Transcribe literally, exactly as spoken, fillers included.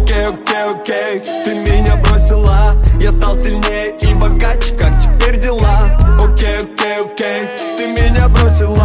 Окей, окей, окей, ты меня бросила. Я стал сильнее и богаче, как теперь дела? Окей, окей, окей, ты меня бросила.